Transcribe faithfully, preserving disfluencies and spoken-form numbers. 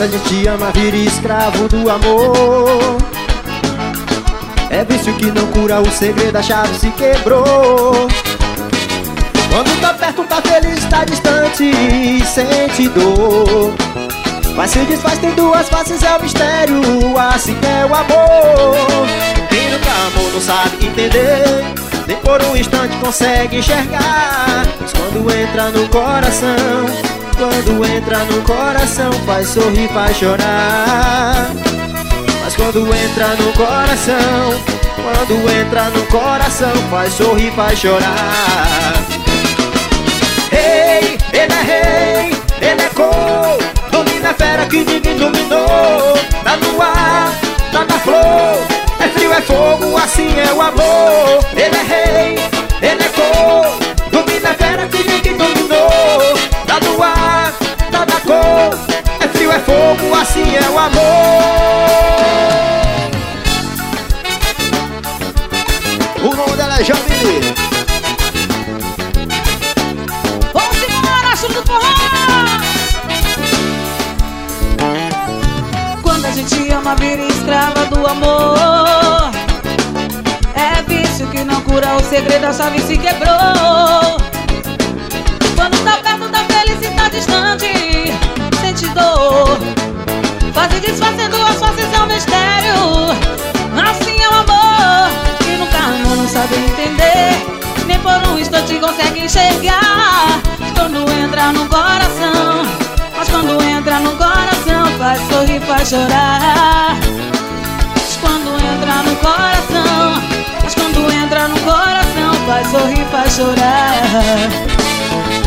Quando a gente ama, vira escravo do amor. É vício que não cura, o segredo, a chave se quebrou. Quando tá perto, tá feliz, tá distante, sente dor. Mas se desfaz, tem duas faces, é o mistério, assim é o amor. Quem nunca amou não sabe entender, nem por um instante consegue enxergar. Mas quando entra no coração, quando entra no coração, faz sorrir, faz chorar. Mas quando entra no coração, quando entra no coração, faz sorrir, faz chorar. Ei, ele é rei, ele é cor, domina a fera que ninguém dominou. Tá no ar, tá na flor, é frio, é fogo, assim é o amor. Ele é rei, ele é cor, domina a fera que ninguém dominou. Tá no ar, tá na cor, é frio, é fogo, assim é o amor. O nome dela é Jamile. Vamos embora, chuva do forró. Quando a gente ama, vira escrava do amor. É vício que não cura, o segredo, a chave se quebrou. Quando tá perto, tá feliz e tá distante, sente dor. Faz e desfazendo as faces, é um mistério, assim é o amor. Quem nunca amou não sabe entender, nem por um instante consegue enxergar. Quando entra no coração, mas quando entra no coração, faz sorrir, faz chorar. Mas quando entra no coração, mas quando entra no coração, faz sorrir, faz chorar.